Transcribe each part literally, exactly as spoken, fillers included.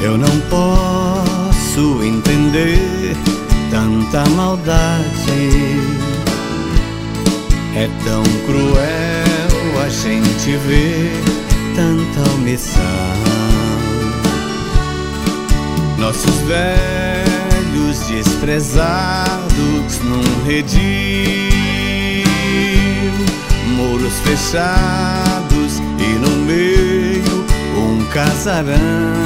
Eu não posso entender tanta maldade. É tão cruel a gente ver tanta omissão. Nossos velhos desprezados num redil, muros fechados e no meio um casarão.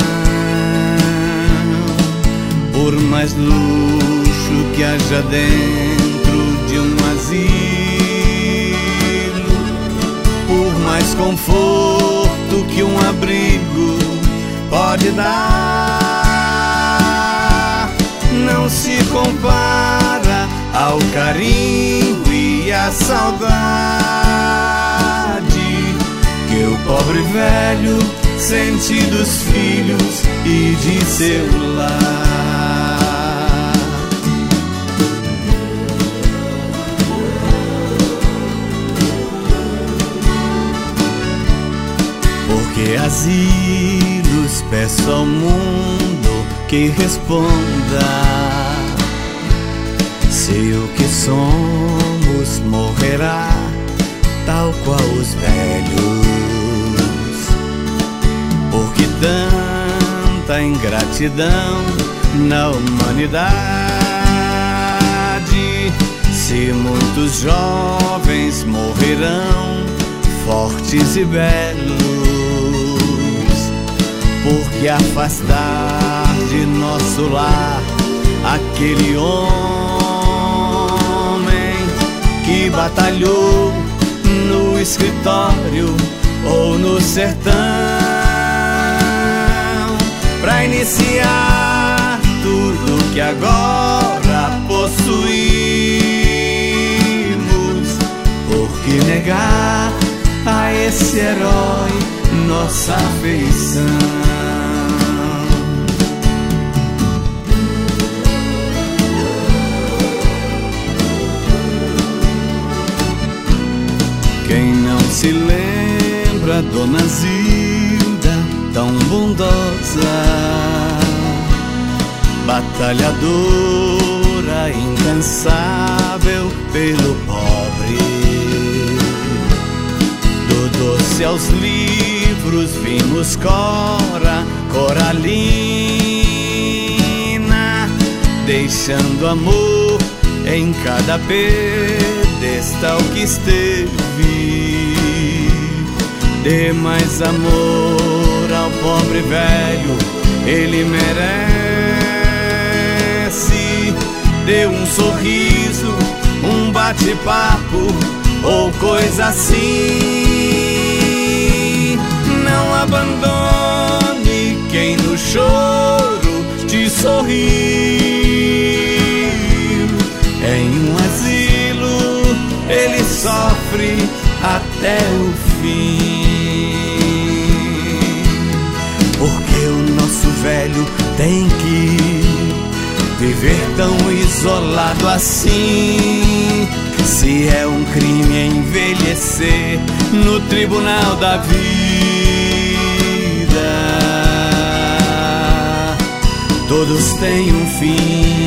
Por mais luxo que haja dentro de um asilo, por mais conforto que um abrigo pode dar, não se compara ao carinho e à saudade que o pobre velho sente dos filhos e de seu lar. Porque asilos peço ao mundo que responda se o que somos morrerá tal qual os velhos. Porque tanta ingratidão na humanidade, se muitos jovens morrerão fortes e belos. Porque afastar de nosso lar aquele homem que batalhou no escritório ou no sertão pra iniciar tudo que agora possuímos. Por que negar a esse herói nossa afeição? Quem não se lembra Dona Zilda, tão bondosa, batalhadora, incansável pelo pobre. Do doce aos livros vimos Cora Coralina, deixando amor em cada pedestal que esteve. Dê mais amor ao pobre velho, ele merece. Dê um sorriso, um bate-papo ou coisa assim. Não abandone quem no choro te sorriu. Em um asilo ele sofre até o fim. Porque o nosso velho tem que viver tão isolado assim. Se é um crime envelhecer no tribunal da vida, todos têm um fim.